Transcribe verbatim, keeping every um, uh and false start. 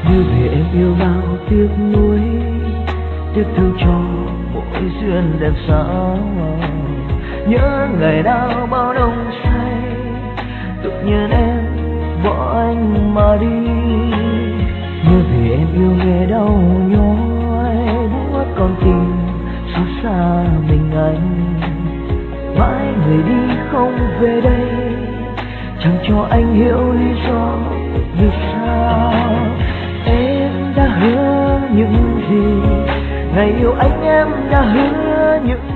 như thể em yêu bao tiếc nuối, tiếc thương cho mỗi duyên đẹp sao. Nhớ ngày nào bao đông say, tự nhiên em bỏ anh mà đi. Như vì em yêu nghe đau nhói, buốt con tim xót xa mình anh. Mãi người đi không về đây, chẳng cho anh hiểu lý do vì sao. Em đã hứa những gì, ngày yêu anh em đã hứa những